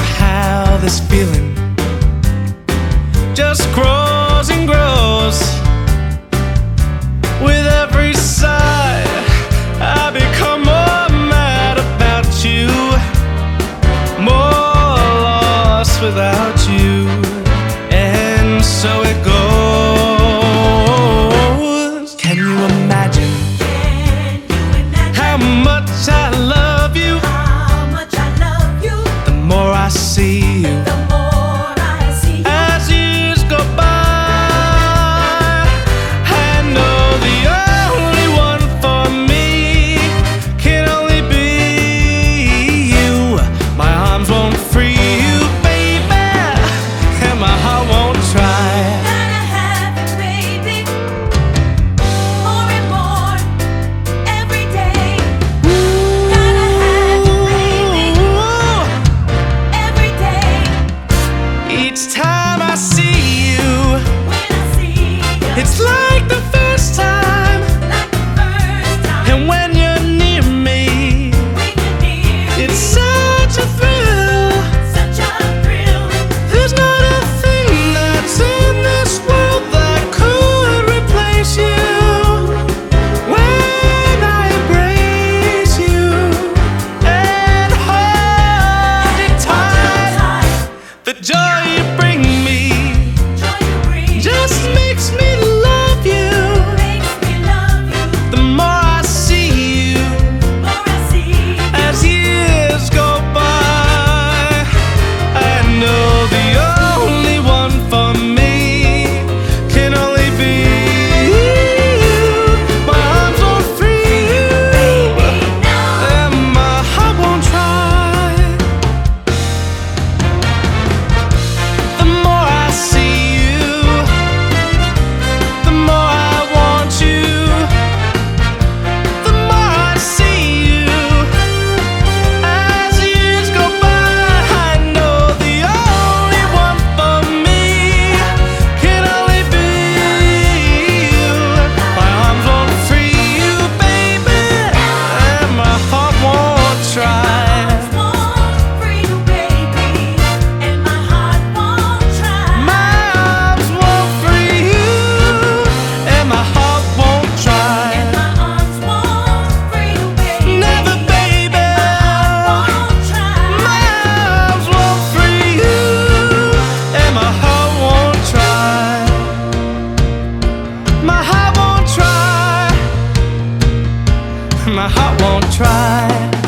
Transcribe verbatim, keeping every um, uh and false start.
how this feeling just grows and grows. With every sigh, I become more mad about you, more lost without you. And so it goes. Can you imagine, Can you imagine how much I love you? how much I love you? The more I see you, The more I see you. as years go by, I know the only one for me can only be you. My arms won't free you, baby, and my heart won't try. Gotta have it, baby. More and more every day. Gotta have it, baby. Every day. Each time I see you, When I see you, it's like the first time. like the first time. And when you're near me, When you're near it's me, such a thrill. such a thrill. There's not a thing that's in this world that could replace you. When I embrace you and hold you tight, the joy you bring me Joy you bring just makes me love you. makes me love you. The more I see you, More I see you. as years go by, I know the only one for me can only be you. My arms won't free you, and my heart won't try. The more I see you, the more I want you. The more I see you, as years go by, I know the only one for me can only be you. My arms won't free you, baby, and my heart won't try. Won't free you, baby, and my heart won't try. My arms won't free you, and my heart won't try. And my arms won't free you, baby. Never, baby. Won't try. My arms won't free you, and my heart won't try. My heart won't try. My heart won't try.